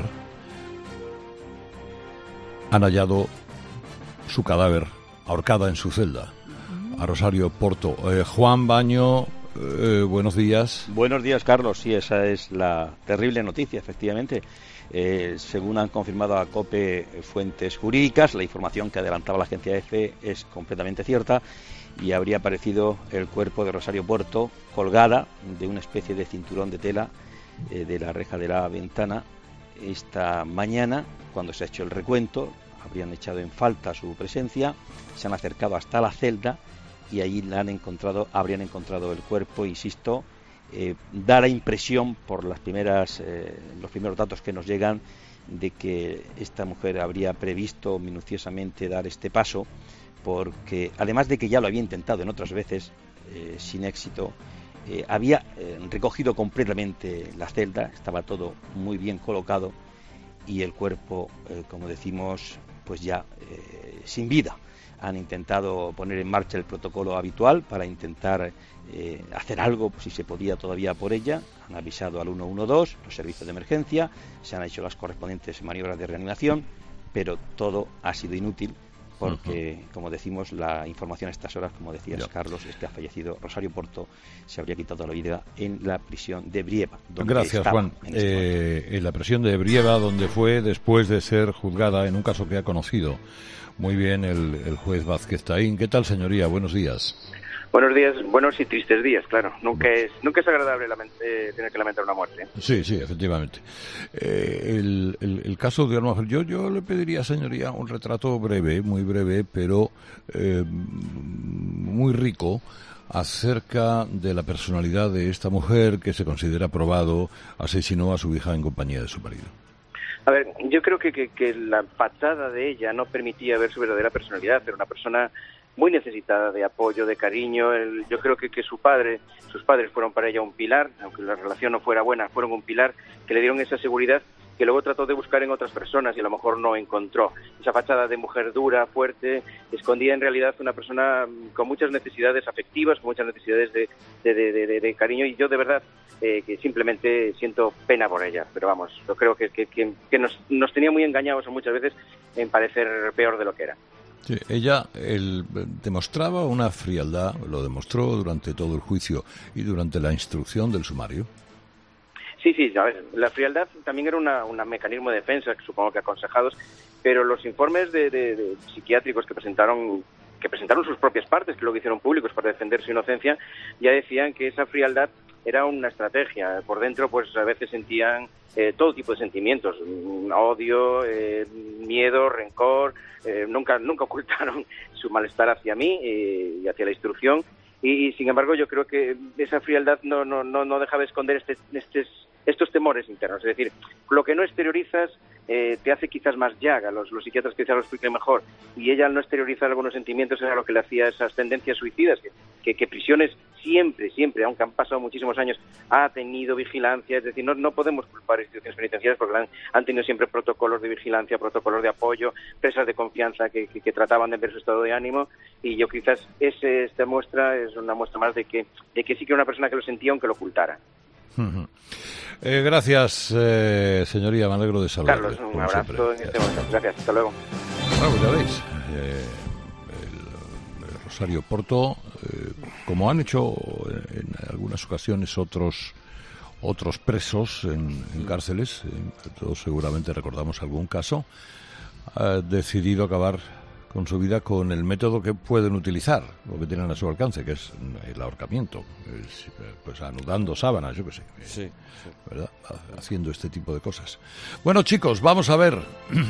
S1: han hallado su cadáver ahorcada en su celda. A Rosario Porto. Eh, Juan Baño, eh, buenos días.
S4: Buenos días, Carlos. Sí, esa es la terrible noticia, efectivamente. Eh, según han confirmado a COPE fuentes jurídicas, la información que adelantaba la agencia EFE es completamente cierta y habría aparecido el cuerpo de Rosario Porto colgada de una especie de cinturón de tela eh, de la reja de la ventana esta mañana, cuando se ha hecho el recuento. Habrían echado en falta su presencia, se han acercado hasta la celda y allí la han encontrado, habrían encontrado el cuerpo. Insisto, eh, da la impresión por las primeras, eh, los primeros datos que nos llegan de que esta mujer habría previsto minuciosamente dar este paso, porque además de que ya lo había intentado en otras veces eh, sin éxito, eh, había eh, recogido completamente la celda, estaba todo muy bien colocado y el cuerpo, eh, como decimos, pues ya eh, sin vida. Han intentado poner en marcha el protocolo habitual para intentar eh, hacer algo, si se podía todavía por ella. Han avisado al uno uno dos, los servicios de emergencia, se han hecho las correspondientes maniobras de reanimación, pero todo ha sido inútil porque, uh-huh. como decimos, la información a estas horas, como decías, yeah. Carlos, es que ha fallecido Rosario Porto, se habría quitado la vida en la prisión de Brieva. Donde
S1: Gracias,
S4: estaba,
S1: Juan. En, este eh, en la prisión de Brieva, donde fue después de ser juzgada en un caso que ha conocido muy bien el, el juez Vázquez Taín. ¿Qué tal, señoría? Buenos días.
S5: Buenos días, buenos y tristes días, claro. Nunca es nunca es agradable lament- eh, tener que lamentar una muerte. ¿eh?
S1: Sí, sí, efectivamente. Eh, el, el, el caso de Alma, yo, yo le pediría, señoría, un retrato breve, muy breve, pero eh, muy rico, acerca de la personalidad de esta mujer que se considera probado asesinó a su hija en compañía de su marido.
S5: A ver, yo creo que, que, que la patada de ella no permitía ver su verdadera personalidad. Era una persona muy necesitada de apoyo, de cariño. El, yo creo que, que su padre, sus padres fueron para ella un pilar, aunque la relación no fuera buena, fueron un pilar que le dieron esa seguridad que luego trató de buscar en otras personas y a lo mejor no encontró. Esa fachada de mujer dura, fuerte, escondía en realidad una persona con muchas necesidades afectivas, con muchas necesidades de, de, de, de, de cariño, y yo de verdad eh, que simplemente siento pena por ella. Pero vamos, yo creo que, que, que, que nos, nos tenía muy engañados muchas veces en parecer peor de lo que era.
S1: Sí, ella el, demostraba una frialdad, lo demostró durante todo el juicio y durante la instrucción del sumario.
S5: Sí, sí, a ver, la frialdad también era una, un mecanismo de defensa, supongo que aconsejados, pero los informes de, de, de psiquiátricos que presentaron que presentaron sus propias partes, que luego hicieron públicos para defender su inocencia, ya decían que esa frialdad era una estrategia. Por dentro, pues a veces sentían eh, todo tipo de sentimientos, odio, eh, miedo, rencor, eh, nunca nunca ocultaron su malestar hacia mí eh, y hacia la instrucción. Y, y sin embargo, yo creo que esa frialdad no no no, no dejaba de esconder este, este estos temores internos. Es decir, lo que no exteriorizas eh, te hace quizás más llaga. Los, los psiquiatras quizás lo expliquen mejor. Y ella, al no exteriorizar algunos sentimientos, era lo que le hacía esas tendencias suicidas, que, que, que prisiones siempre, siempre, aunque han pasado muchísimos años, ha tenido vigilancia. Es decir, no, no podemos culpar a instituciones penitenciarias porque han, han tenido siempre protocolos de vigilancia, protocolos de apoyo, presas de confianza que, que, que trataban de ver su estado de ánimo, y yo quizás ese, esta muestra es una muestra más de que, de que sí que era una persona que lo sentía aunque lo ocultara.
S1: Uh-huh. Eh, gracias, eh, señoría, me alegro de saludarle.
S5: Carlos, un abrazo en este momento. Gracias, hasta luego.
S1: Bueno, ya veis, eh, el, el Rosario Porto, eh, como han hecho en algunas ocasiones otros otros presos en, en cárceles, eh, todos seguramente recordamos algún caso, ha decidido acabar con su vida con el método que pueden utilizar, lo que tienen a su alcance, que es el ahorcamiento, es, pues anudando sábanas, yo qué sé,
S6: sí, sí.
S1: ¿verdad? Haciendo este tipo de cosas. Bueno, chicos, vamos a ver,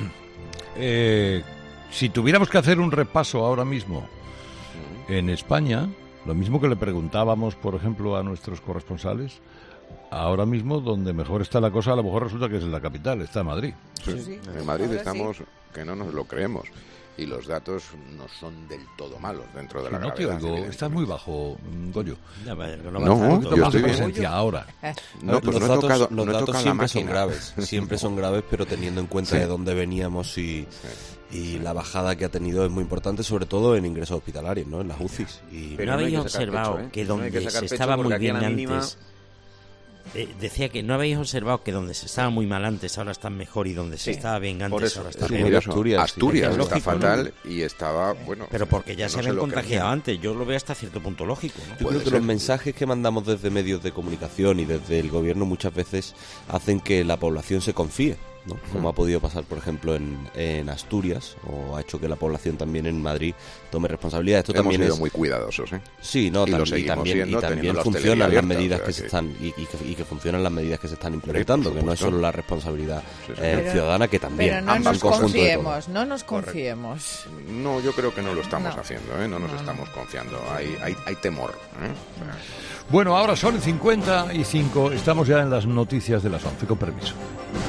S1: eh, si tuviéramos que hacer un repaso ahora mismo en España, lo mismo que le preguntábamos, por ejemplo, a nuestros corresponsales, ahora mismo donde mejor está la cosa, a lo mejor resulta que es en la capital, está en Madrid.
S7: Sí, sí. En Madrid estamos, que no nos lo creemos. Y los datos no son del todo malos dentro de la
S1: no
S7: gravedad.
S1: Te oigo, estás muy bajo, Goyo.
S6: Ya, vaya, no,
S7: no yo estoy
S1: presencia ahora.
S7: No, pues
S6: los
S7: no
S6: datos,
S7: he tocado,
S6: los
S7: no he
S6: datos
S7: tocado
S6: siempre
S7: la
S6: son graves, siempre son graves, pero teniendo en cuenta
S7: sí.
S6: de dónde veníamos y,
S7: sí.
S6: y la bajada que ha tenido es muy importante, sobre todo en ingresos hospitalarios, ¿no? En las U C Is.
S12: Y pero no habéis observado pecho, ¿eh? que donde no se estaba muy bien antes... Mínima... Eh, decía que no habéis observado que donde se estaba muy mal antes ahora están mejor y donde se sí. estaba bien antes
S7: eso,
S12: ahora está
S7: es
S12: peor.
S7: Asturias, Asturias
S12: sí,
S7: está
S12: lógico,
S7: fatal
S12: ¿no?
S7: y estaba, bueno...
S12: Pero porque ya no se habían contagiado
S7: creía.
S12: antes, yo lo veo hasta cierto punto lógico, ¿no?
S6: Yo creo que
S7: ser.
S6: los mensajes que mandamos desde medios de comunicación y desde el gobierno muchas veces hacen que la población se confíe, ¿no? Como ha podido pasar, por ejemplo, en, en Asturias, o ha hecho que la población también en Madrid tome responsabilidad. Esto
S7: Hemos
S6: también
S7: sido
S6: es
S7: muy cuidadosos, ¿eh?
S6: Sí, no,
S7: y,
S6: tam- y también,
S7: siendo,
S6: y también funcionan las medidas que se están y, y, que, y que funcionan las medidas que se están implementando, sí, que no es solo la responsabilidad sí, sí. Eh,
S13: pero,
S6: ciudadana, que también.
S13: Pero no nos confiemos, no nos confiemos.
S7: Correcto. No, yo creo que no lo estamos
S13: no.
S7: haciendo, ¿eh? No nos no. estamos confiando. Hay, hay, hay temor, ¿eh? O sea,
S1: bueno, ahora son cincuenta y cinco, estamos ya en las noticias de las once, con permiso.